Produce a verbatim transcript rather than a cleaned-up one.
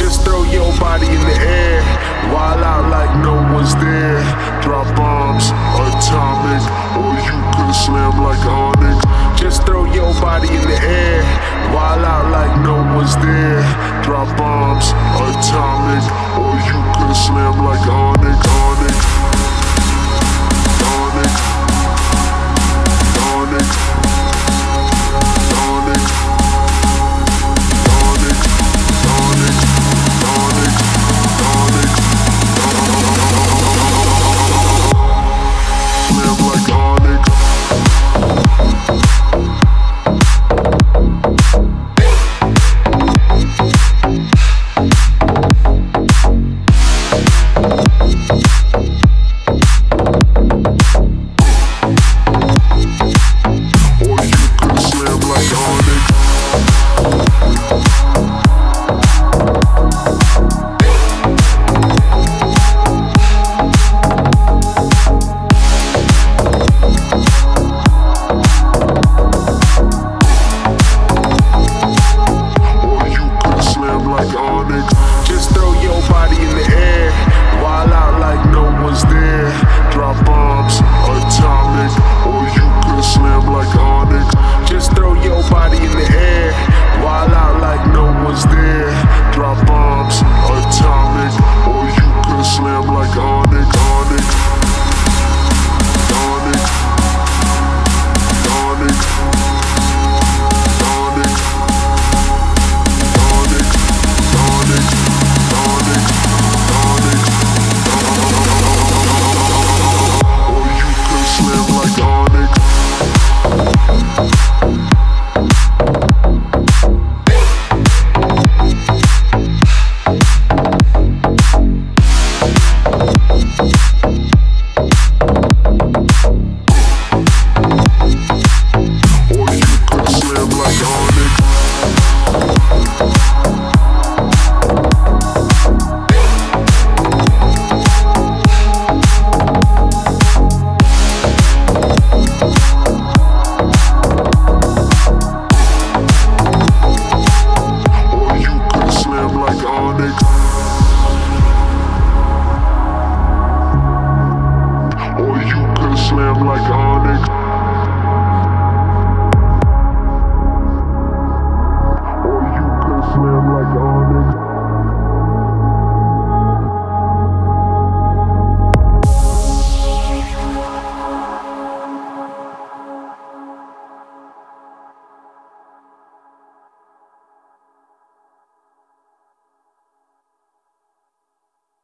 Just throw your body in the air, wild out like no one's there. Drop bombs, atomic, or you could slam like Onyx. Just throw your body in the air, wild out